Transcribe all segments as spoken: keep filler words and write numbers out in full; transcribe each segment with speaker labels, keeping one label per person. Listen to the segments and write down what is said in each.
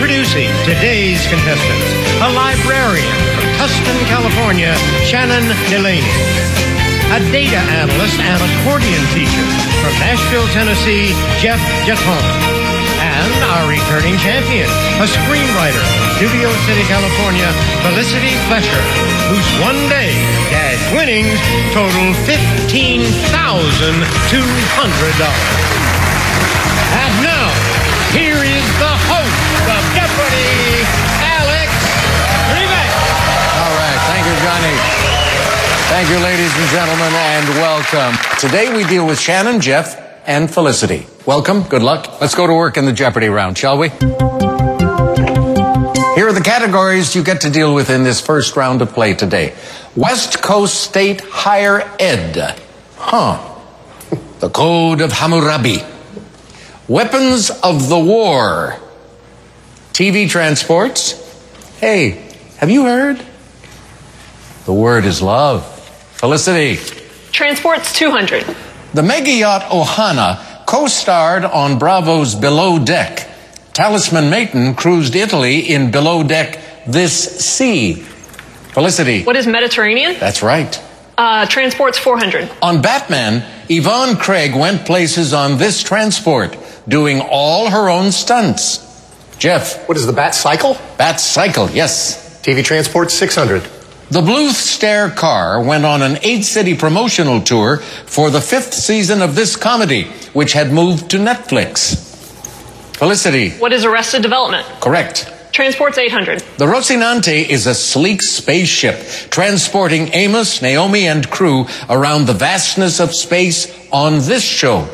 Speaker 1: Introducing today's contestants, a librarian from Tustin, California, Shannon Delaney. A data analyst and accordion teacher from Nashville, Tennessee, Jeff Jeton. And our returning champion, a screenwriter from Studio City, California, Felicity Flesher, whose one-day cash winnings total fifteen thousand two hundred dollars. And now, here is the host of Jeopardy, Alex Trebek.
Speaker 2: All right, thank you, Johnny. Thank you, ladies and gentlemen, and welcome. Today we deal with Shannon, Jeff, and Felicity. Welcome, good luck. Let's go to work in the Jeopardy round, shall we? Here are the categories you get to deal with in this first round of play today. West Coast State Higher Ed. Huh. The Code of Hammurabi. Weapons of the War. T V transports. Hey, have you heard? The word is love. Felicity.
Speaker 3: Transports two hundred.
Speaker 2: The mega yacht Ohana co-starred on Bravo's Below Deck. Talisman Maiden cruised Italy in Below Deck This Sea. Felicity.
Speaker 3: What is Mediterranean?
Speaker 2: That's right.
Speaker 3: Uh, transports four hundred.
Speaker 2: On Batman, Yvonne Craig went places on this transport, doing all her own stunts. Jeff.
Speaker 4: What is the Bat Cycle?
Speaker 2: Bat Cycle, yes.
Speaker 4: T V transport six hundred.
Speaker 2: The Bluth Stair car went on an eight-city promotional tour for the fifth season of this comedy, which had moved to Netflix. Felicity.
Speaker 3: What is Arrested Development?
Speaker 2: Correct.
Speaker 3: Transports eight hundred.
Speaker 2: The Rocinante is a sleek spaceship transporting Amos, Naomi, and crew around the vastness of space on this show.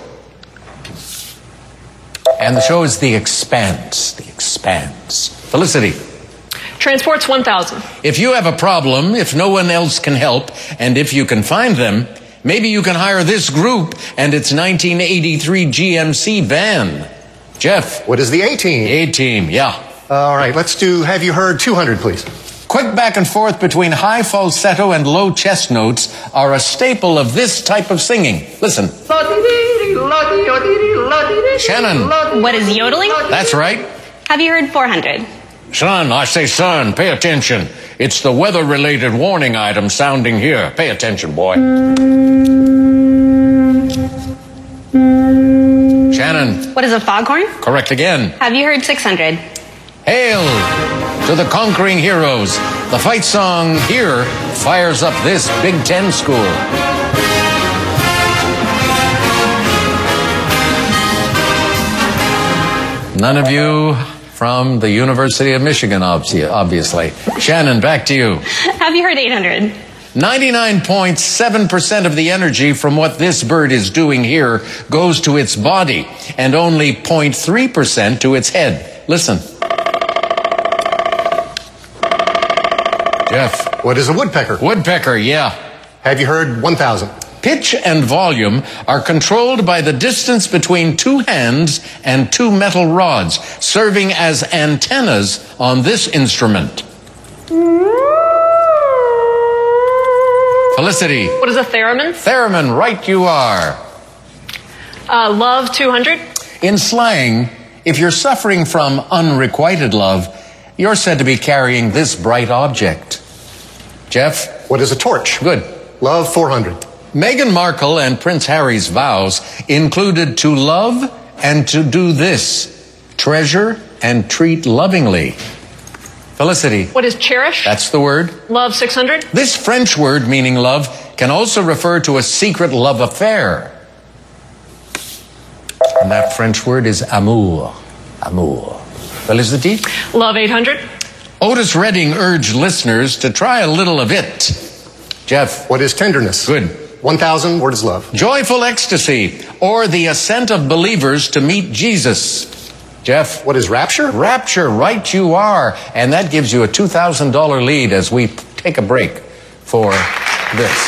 Speaker 2: And the show is The Expanse. The Expanse. Felicity.
Speaker 3: Transports one thousand.
Speaker 2: If you have a problem, if no one else can help, and if you can find them, maybe you can hire this group and its nineteen eighty-three G M C van. Jeff.
Speaker 4: What is the A-Team?
Speaker 2: A-Team, yeah.
Speaker 4: All right, let's do Have You Heard two hundred, please.
Speaker 2: Quick back and forth between high falsetto and low chest notes are a staple of this type of singing. Listen. Shannon.
Speaker 5: What is yodeling?
Speaker 2: That's right.
Speaker 5: Have you heard four hundred?
Speaker 2: Son, I say son, pay attention. It's the weather-related warning item sounding here. Pay attention, boy. Shannon.
Speaker 5: What is a foghorn?
Speaker 2: Correct again.
Speaker 5: Have you heard six hundred?
Speaker 2: Hail to the conquering heroes. The fight song here fires up this Big Ten school. None of you from the University of Michigan, obviously. Shannon, back to you.
Speaker 5: Have you heard eight hundred?
Speaker 2: ninety-nine point seven percent of the energy from what this bird is doing here goes to its body, and only zero point three percent to its head. Listen. Jeff.
Speaker 4: What is a woodpecker?
Speaker 2: Woodpecker, yeah.
Speaker 4: Have you heard one thousand?
Speaker 2: Pitch and volume are controlled by the distance between two hands and two metal rods, serving as antennas on this instrument. Felicity.
Speaker 3: What is a theremin?
Speaker 2: Theremin, right you are.
Speaker 3: Uh, love two hundred.
Speaker 2: In slang, if you're suffering from unrequited love, you're said to be carrying this bright object. Jeff?
Speaker 4: What is a torch?
Speaker 2: Good.
Speaker 4: Love four hundred.
Speaker 2: Meghan Markle and Prince Harry's vows included to love and to do this: treasure and treat lovingly. Felicity.
Speaker 3: What is cherish?
Speaker 2: That's the word.
Speaker 3: Love six hundred.
Speaker 2: This French word meaning love can also refer to a secret love affair. And that French word is amour. Amour. Felicity.
Speaker 3: Love eight hundred.
Speaker 2: Otis Redding urged listeners to try a little of it. Jeff.
Speaker 4: What is tenderness?
Speaker 2: Good.
Speaker 4: one thousand, what is love?
Speaker 2: Joyful ecstasy, or the ascent of believers to meet Jesus. Jeff?
Speaker 4: What is rapture?
Speaker 2: Rapture, right you are. And that gives you a two thousand dollars lead as we take a break for this.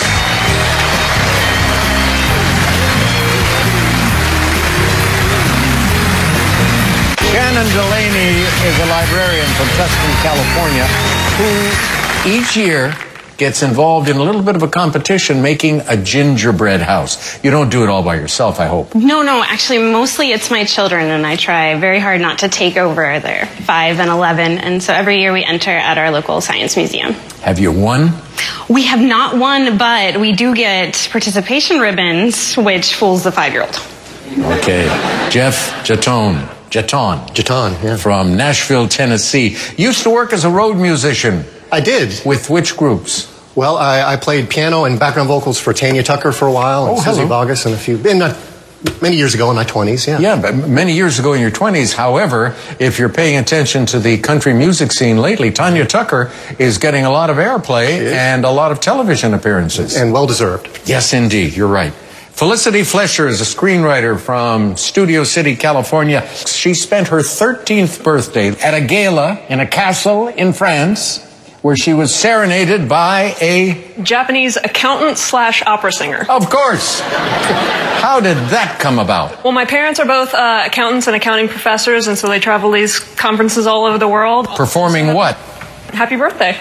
Speaker 2: Shannon Delaney is a librarian from Tustin, California, who each year gets involved in a little bit of a competition making a gingerbread house. You don't do it all by yourself, I hope.
Speaker 5: No, no, actually, mostly it's my children, and I try very hard not to take over. They're five and eleven, and so every year we enter at our local science museum.
Speaker 2: Have you won?
Speaker 5: We have not won, but we do get participation ribbons, which fools the five-year-old.
Speaker 2: Okay. Jeff Jeton. Jeton.
Speaker 4: Jeton, yeah.
Speaker 2: From Nashville, Tennessee. Used to work as a road musician.
Speaker 4: I did.
Speaker 2: With which groups?
Speaker 4: Well, I, I played piano and background vocals for Tanya Tucker for a while, and
Speaker 2: Oh,
Speaker 4: Susie
Speaker 2: hello.
Speaker 4: Bogus, and a few, and not many years ago in my twenties, yeah.
Speaker 2: Yeah, but many years ago in your twenties. However, if you're paying attention to the country music scene lately, Tanya Tucker is getting a lot of airplay and a lot of television appearances.
Speaker 4: And well-deserved.
Speaker 2: Yes, indeed. You're right. Felicity Flesher is a screenwriter from Studio City, California. She spent her thirteenth birthday at a gala in a castle in France where she was serenaded by a...
Speaker 3: Japanese accountant slash opera singer.
Speaker 2: Of course. How did that come about?
Speaker 3: Well, my parents are both uh, accountants and accounting professors, and so they travel these conferences all over the world.
Speaker 2: Performing what?
Speaker 3: Happy birthday.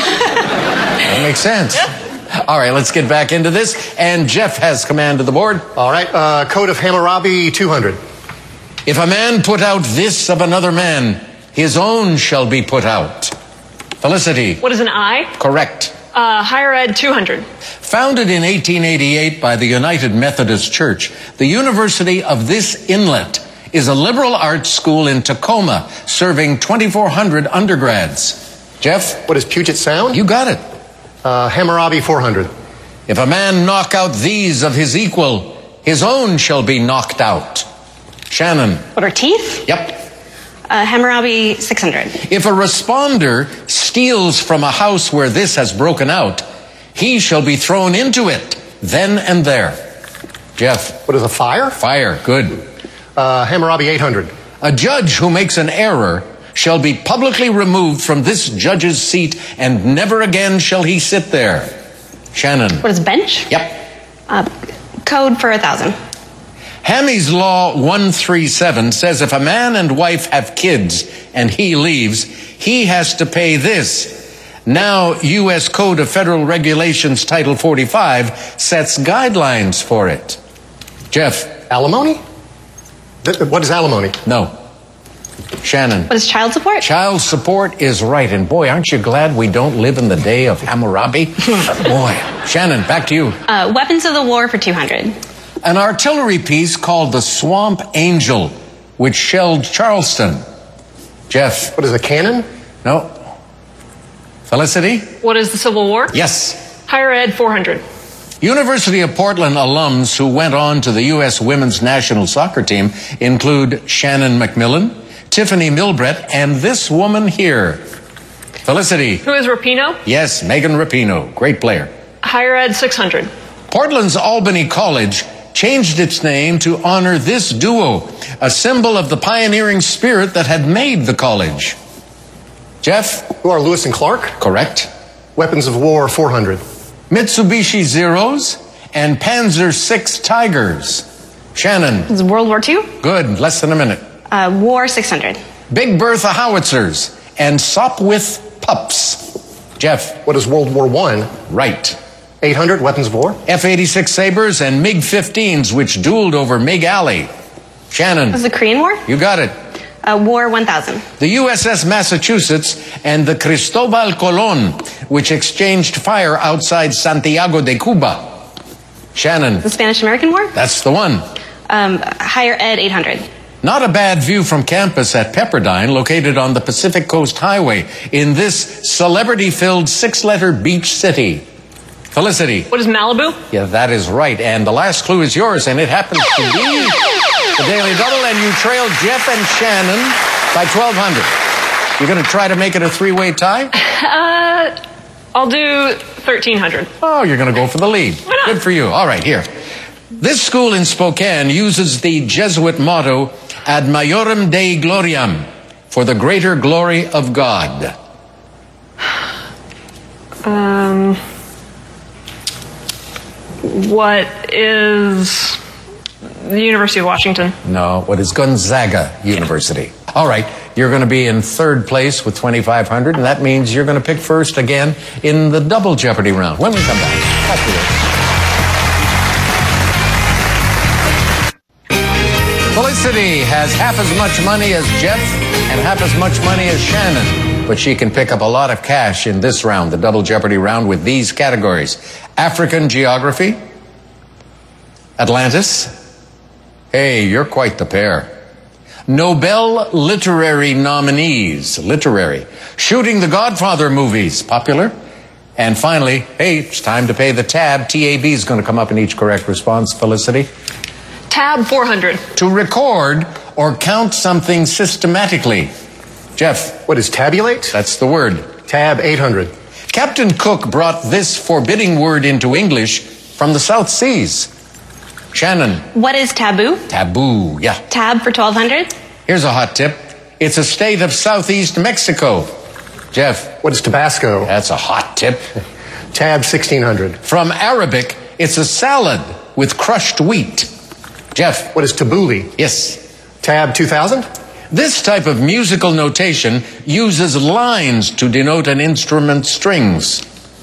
Speaker 2: That makes sense. All right, let's get back into this. And Jeff has command of the board.
Speaker 4: All right, uh, Code of Hammurabi, two hundred.
Speaker 2: If a man put out this of another man, his own shall be put out. Felicity.
Speaker 3: What is an I?
Speaker 2: Correct.
Speaker 3: Uh, higher ed, two hundred.
Speaker 2: Founded in eighteen eighty-eight by the United Methodist Church, the University of this inlet is a liberal arts school in Tacoma, serving twenty-four hundred undergrads. Jeff?
Speaker 4: What is Puget Sound?
Speaker 2: You got it.
Speaker 4: Uh, Hammurabi, four hundred.
Speaker 2: If a man knock out these of his equal, his own shall be knocked out. Shannon.
Speaker 5: What are teeth?
Speaker 2: Yep.
Speaker 5: Uh, Hammurabi, six hundred.
Speaker 2: If a responder steals from a house where this has broken out, he shall be thrown into it then and there. Jeff.
Speaker 4: What is a fire?
Speaker 2: Fire. Good.
Speaker 4: Uh, Hammurabi, eight hundred.
Speaker 2: A judge who makes an error shall be publicly removed from this judge's seat, and never again shall he sit there. Shannon.
Speaker 5: What is bench?
Speaker 2: Yep.
Speaker 5: Uh, code for a thousand.
Speaker 2: Hammy's Law one thirty-seven says if a man and wife have kids and he leaves, he has to pay this. Now, U S Code of Federal Regulations Title forty-five sets guidelines for it. Jeff.
Speaker 4: Alimony? Th- what is alimony?
Speaker 2: No. Shannon.
Speaker 5: What is child support?
Speaker 2: Child support is right. And boy, aren't you glad we don't live in the day of Hammurabi? Boy. Shannon, back to you.
Speaker 5: Uh, weapons of the war for two hundred.
Speaker 2: An artillery piece called the Swamp Angel, which shelled Charleston. Jeff.
Speaker 4: What is a cannon?
Speaker 2: No. Felicity?
Speaker 3: What is the Civil War?
Speaker 2: Yes.
Speaker 3: Higher ed, four hundred.
Speaker 2: University of Portland alums who went on to the U S women's national soccer team include Shannon McMillan, Tiffany Milbrett, and this woman here. Felicity.
Speaker 3: Who is Rapinoe?
Speaker 2: Yes, Megan Rapinoe. Great player.
Speaker 3: Higher ed, six hundred.
Speaker 2: Portland's Albany College changed its name to honor this duo, a symbol of the pioneering spirit that had made the college. Jeff?
Speaker 4: Who are Lewis and Clark?
Speaker 2: Correct.
Speaker 4: Weapons of war, four hundred.
Speaker 2: Mitsubishi Zeros and Panzer six Tigers. Shannon?
Speaker 5: This is World War Two.
Speaker 2: Good. Less than a minute.
Speaker 5: Uh, war, six hundred.
Speaker 2: Big Bertha Howitzers and Sopwith Pups. Jeff?
Speaker 4: What is World War One?
Speaker 2: Right.
Speaker 4: eight hundred, weapons of war.
Speaker 2: F eighty-six Sabres and MiG fifteens, which dueled over Mig Alley. Shannon?
Speaker 5: This is the Korean War.
Speaker 2: You got it.
Speaker 5: Uh, war, one thousand.
Speaker 2: The U S S Massachusetts and the Cristobal Colon, which exchanged fire outside Santiago de Cuba. Shannon?
Speaker 5: The Spanish-American War.
Speaker 2: That's the one.
Speaker 5: Um, higher ed, eight hundred.
Speaker 2: Not a bad view from campus at Pepperdine, located on the Pacific Coast Highway in this celebrity-filled six-letter beach city. Felicity?
Speaker 3: What is Malibu?
Speaker 2: Yeah, that is right. And the last clue is yours, and it happens to be the Daily Double, and you trail Jeff and Shannon by twelve hundred. You're going to try to make it a three-way tie?
Speaker 3: Uh, I'll do thirteen hundred.
Speaker 2: Oh, you're going to go for the lead.
Speaker 3: Why not?
Speaker 2: Good for you. All right, here. This school in Spokane uses the Jesuit motto, Ad Maiorem Dei Gloriam, for the greater glory of God.
Speaker 3: Um, what is the University of Washington?
Speaker 2: No, what is Gonzaga University? All right, You're going to be in third place with twenty-five hundred, and that means you're going to pick first again in the double Jeopardy round. When we come back, back to this. Felicity has half as much money as Jeff and half as much money as Shannon, but she can pick up a lot of cash in this round, the double Jeopardy round, with these categories: African geography, Atlantis. Hey, you're quite the pair. Nobel literary nominees, literary. Shooting the Godfather movies, popular. And finally, hey, it's time to pay the tab. T A B is going to come up in each correct response. Felicity?
Speaker 3: Tab four hundred.
Speaker 2: To record or count something systematically. Jeff?
Speaker 4: What is tabulate?
Speaker 2: That's the word.
Speaker 4: Tab eight hundred.
Speaker 2: Captain Cook brought this forbidding word into English from the South Seas. Shannon?
Speaker 5: What is taboo?
Speaker 2: Taboo, yeah.
Speaker 5: Tab for twelve hundred.
Speaker 2: Here's a hot tip. It's a state of southeast Mexico. Jeff?
Speaker 4: What is Tabasco?
Speaker 2: That's a hot tip.
Speaker 4: Tab sixteen hundred.
Speaker 2: From Arabic, it's a salad with crushed wheat. Jeff?
Speaker 4: What is tabbouleh?
Speaker 2: Yes.
Speaker 4: Tab two thousand.
Speaker 2: This type of musical notation uses lines to denote an instrument's strings.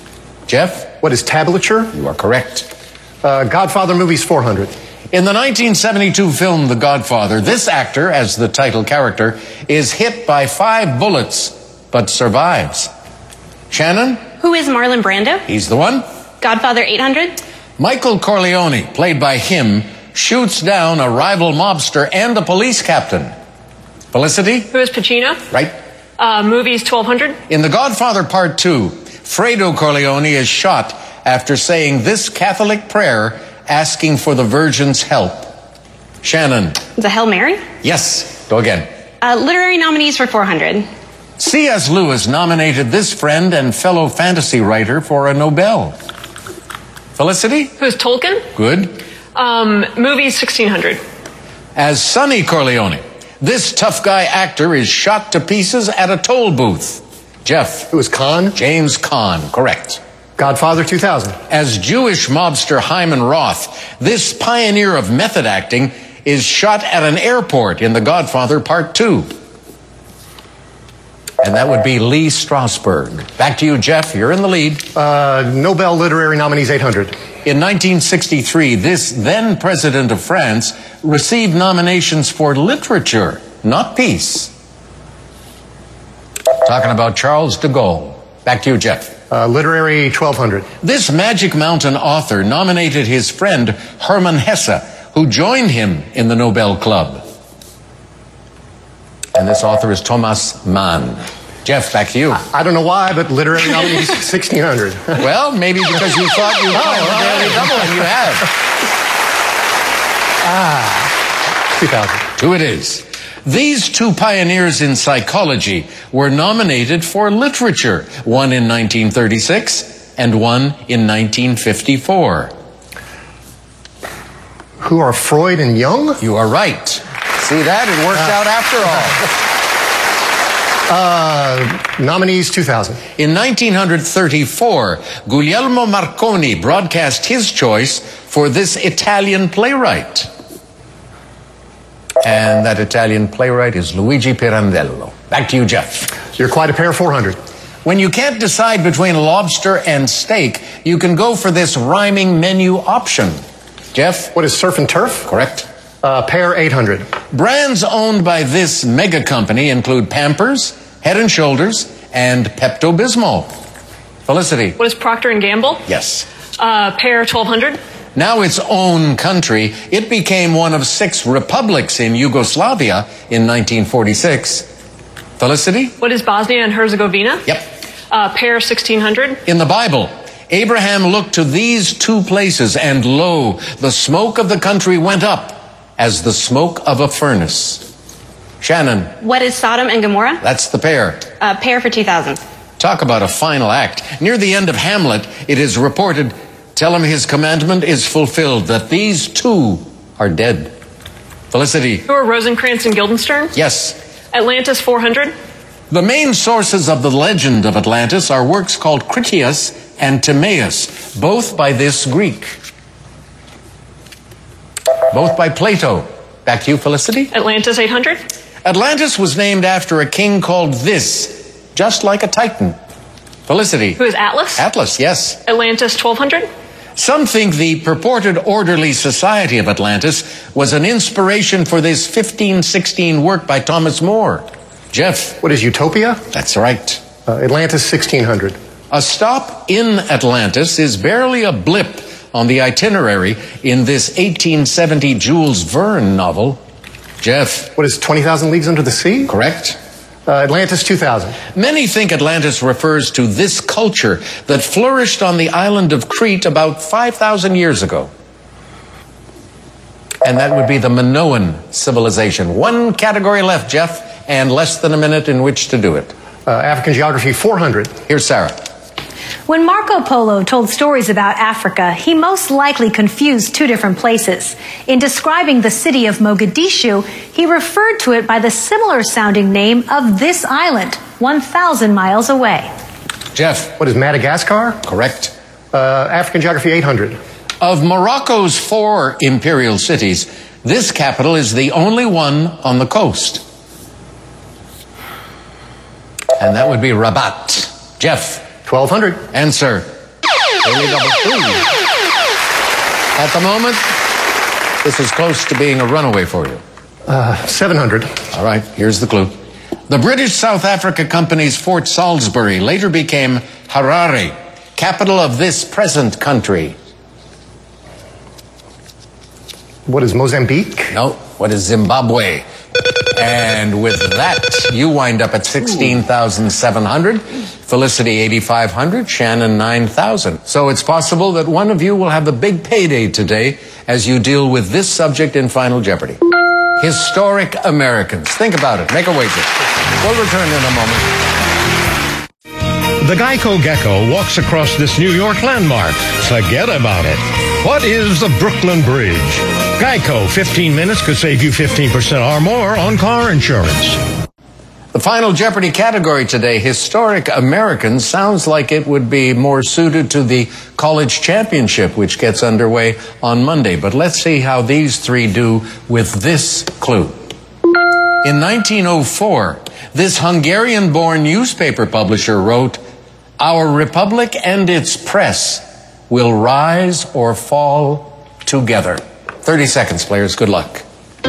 Speaker 2: Jeff?
Speaker 4: What is tablature?
Speaker 2: You are correct.
Speaker 4: Uh, Godfather movies four hundred.
Speaker 2: In the nineteen seventy-two film The Godfather, this actor, as the title character, is hit by five bullets, but survives. Shannon?
Speaker 5: Who is Marlon Brando?
Speaker 2: He's the one.
Speaker 5: Godfather eight hundred.
Speaker 2: Michael Corleone, played by him, shoots down a rival mobster and a police captain. Felicity?
Speaker 3: Who is Pacino?
Speaker 2: Right.
Speaker 3: Uh, movies twelve hundred.
Speaker 2: In The Godfather Part two, Fredo Corleone is shot after saying this Catholic prayer asking for the Virgin's help. Shannon?
Speaker 5: The Hail Mary?
Speaker 2: Yes. Go again.
Speaker 5: Uh, literary nominees for four hundred.
Speaker 2: C S Lewis nominated this friend and fellow fantasy writer for a Nobel. Felicity?
Speaker 3: Who is Tolkien?
Speaker 2: Good.
Speaker 3: Um, movies sixteen hundred.
Speaker 2: As Sonny Corleone, this tough guy actor is shot to pieces at a toll booth. Jeff?
Speaker 4: Who is Khan?
Speaker 2: James Caan, correct.
Speaker 4: Godfather two thousand.
Speaker 2: As Jewish mobster Hyman Roth, this pioneer of method acting is shot at an airport in The Godfather Part two. And that would be Lee Strasberg. Back to you, Jeff. You're in the lead.
Speaker 4: Uh, Nobel literary nominees eight hundred.
Speaker 2: In nineteen sixty-three, this then president of France received nominations for literature, not peace. Talking about Charles de Gaulle. Back to you, Jeff.
Speaker 4: Uh, literary twelve hundred.
Speaker 2: This Magic Mountain author nominated his friend Hermann Hesse, who joined him in the Nobel Club. And this author is Thomas Mann. Jeff, back to you.
Speaker 4: I, I don't know why, but literary nominees sixteen hundred.
Speaker 2: Well, maybe because you thought you'd
Speaker 4: Oh,
Speaker 2: find the
Speaker 4: all
Speaker 2: daily
Speaker 4: right.
Speaker 2: double, and you have.
Speaker 4: Ah, two thousand.
Speaker 2: Two it is. These two pioneers in psychology were nominated for literature, one in nineteen thirty-six and one in nineteen fifty-four.
Speaker 4: Who are Freud and Jung?
Speaker 2: You are right. See that? It worked out after all.
Speaker 4: Uh, nominees two thousand.
Speaker 2: In nineteen thirty-four, Guglielmo Marconi broadcast his choice for this Italian playwright. And that Italian playwright is Luigi Pirandello. Back to you, Jeff.
Speaker 4: You're quite a pair, four hundred.
Speaker 2: When you can't decide between lobster and steak, you can go for this rhyming menu option. Jeff?
Speaker 4: What is surf and turf?
Speaker 2: Correct.
Speaker 4: Uh, pair eight hundred.
Speaker 2: Brands owned by this mega company include Pampers, Head and Shoulders, and Pepto-Bismol. Felicity?
Speaker 3: What is Procter and Gamble?
Speaker 2: Yes.
Speaker 3: Uh, pair twelve hundred.
Speaker 2: Now its own country, it became one of six republics in Yugoslavia in nineteen forty-six. Felicity?
Speaker 3: What is Bosnia and Herzegovina?
Speaker 2: Yep.
Speaker 3: Uh, pair sixteen hundred.
Speaker 2: In the Bible, Abraham looked to these two places, and lo, the smoke of the country went up as the smoke of a furnace. Shannon?
Speaker 5: What is Sodom and Gomorrah?
Speaker 2: That's the pair.
Speaker 5: Uh, pair for two thousand.
Speaker 2: Talk about a final act. Near the end of Hamlet, it is reported, tell him his commandment is fulfilled, that these two are dead. Felicity?
Speaker 3: Who are Rosencrantz and Guildenstern?
Speaker 2: Yes.
Speaker 3: Atlantis four hundred.
Speaker 2: The main sources of the legend of Atlantis are works called Critias and Timaeus, both by this Greek. Both by Plato. Back to you, Felicity.
Speaker 3: Atlantis eight hundred.
Speaker 2: Atlantis was named after a king called this, just like a titan. Felicity.
Speaker 3: Who is Atlas?
Speaker 2: Atlas, yes.
Speaker 3: Atlantis twelve hundred?
Speaker 2: Some think the purported orderly society of Atlantis was an inspiration for this fifteen sixteen work by Thomas More. Jeff.
Speaker 4: What is Utopia?
Speaker 2: That's right.
Speaker 4: Uh, Atlantis sixteen hundred.
Speaker 2: A stop in Atlantis is barely a blip on the itinerary in this eighteen seventy Jules Verne novel. Jeff.
Speaker 4: What is twenty thousand Leagues Under the Sea?
Speaker 2: Correct.
Speaker 4: Uh, Atlantis two thousand.
Speaker 2: Many think Atlantis refers to this culture that flourished on the island of Crete about five thousand years ago. And that would be the Minoan civilization. One category left, Jeff, and less than a minute in which to do it.
Speaker 4: Uh, African Geography four hundred.
Speaker 2: Here's Sarah.
Speaker 6: When Marco Polo told stories about Africa, he most likely confused two different places. In describing the city of Mogadishu, he referred to it by the similar sounding name of this island, one thousand miles away.
Speaker 2: Jeff.
Speaker 4: What is Madagascar?
Speaker 2: Correct.
Speaker 4: Uh, African Geography eight hundred.
Speaker 2: Of Morocco's four imperial cities, this capital is the only one on the coast. And that would be Rabat. Jeff.
Speaker 4: twelve hundred.
Speaker 2: Answer. Daily double two. At the moment, this is close to being a runaway for you.
Speaker 4: Uh, seven hundred.
Speaker 2: All right, here's the clue. The British South Africa Company's Fort Salisbury later became Harare, capital of this present country.
Speaker 4: What is Mozambique?
Speaker 2: No, what is Zimbabwe? And with that, you wind up at sixteen thousand seven hundred, Felicity eighty-five hundred, Shannon nine thousand. So it's possible that one of you will have the big payday today as you deal with this subject in Final Jeopardy. Historic Americans. Think about it. Make a wager. We'll return in a moment.
Speaker 1: The Geico Gecko walks across this New York landmark. Forget about it. What is the Brooklyn Bridge? Geico, fifteen minutes could save you fifteen percent or more on car insurance.
Speaker 2: The Final Jeopardy category today, Historic Americans, sounds like it would be more suited to the college championship, which gets underway on Monday. But let's see how these three do with this clue. In nineteen oh four, this Hungarian-born newspaper publisher wrote, "Our republic and its press will rise or fall together." thirty seconds, players. Good luck.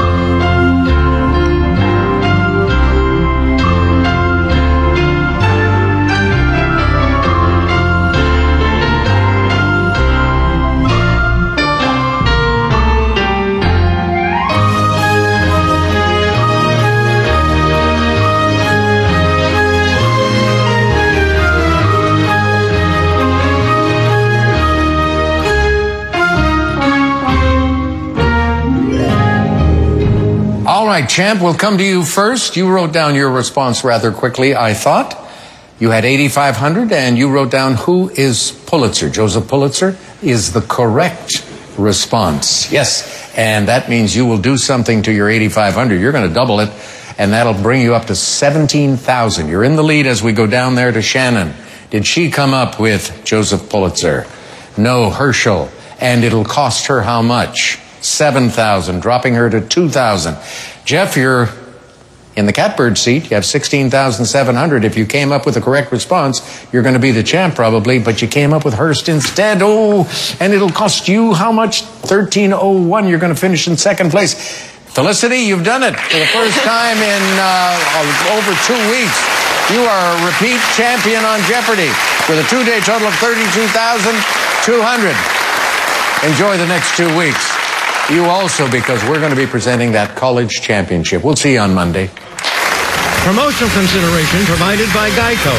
Speaker 2: All right, champ, we'll come to you first. You wrote down your response rather quickly, I thought. You had eighty-five hundred, and you wrote down who is Pulitzer. Joseph Pulitzer is the correct response. Yes, and that means you will do something to your eighty-five hundred. You're going to double it, and that'll bring you up to seventeen thousand. You're in the lead as we go down there to Shannon. Did she come up with Joseph Pulitzer? No, Herschel. And it'll cost her how much? seven thousand, dropping her to two thousand. Jeff, you're in the catbird seat. You have sixteen thousand seven hundred. If you came up with the correct response, you're going to be the champ probably, but you came up with Hearst instead. Oh, and it'll cost you how much? thirteen oh one. You're going to finish in second place. Felicity, you've done it for the first time in uh, over two weeks. You are a repeat champion on Jeopardy with a two-day total of thirty-two thousand two hundred. Enjoy the next two weeks. You also, because we're going to be presenting that college championship. We'll see you on Monday.
Speaker 1: Promotional consideration provided by Geico.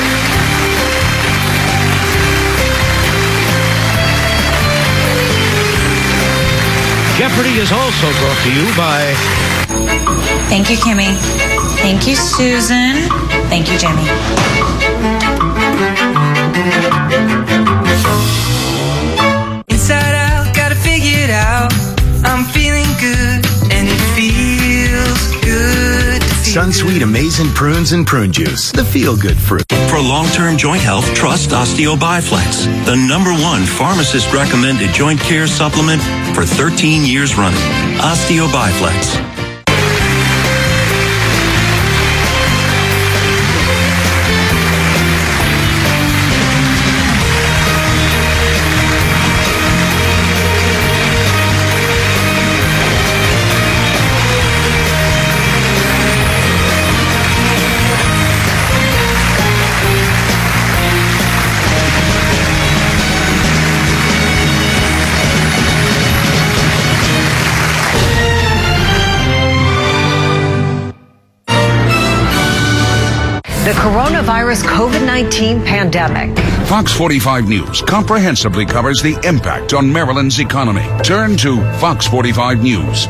Speaker 1: Jeopardy is also brought to you by...
Speaker 7: Thank you, Kimmy. Thank you, Susan. Thank you, Jimmy.
Speaker 8: Inside out, gotta figure it out. I'm feeling good, and it feels good to feel
Speaker 9: Sunsweet
Speaker 8: good.
Speaker 9: Amazing Prunes and Prune Juice, the feel-good fruit.
Speaker 10: For long-term joint health, trust OsteoBiFlex, the number one pharmacist-recommended joint care supplement for thirteen years running. OsteoBiFlex.
Speaker 11: the coronavirus COVID nineteen pandemic.
Speaker 12: Fox forty-five News comprehensively covers the impact on Maryland's economy. Turn to Fox forty-five News.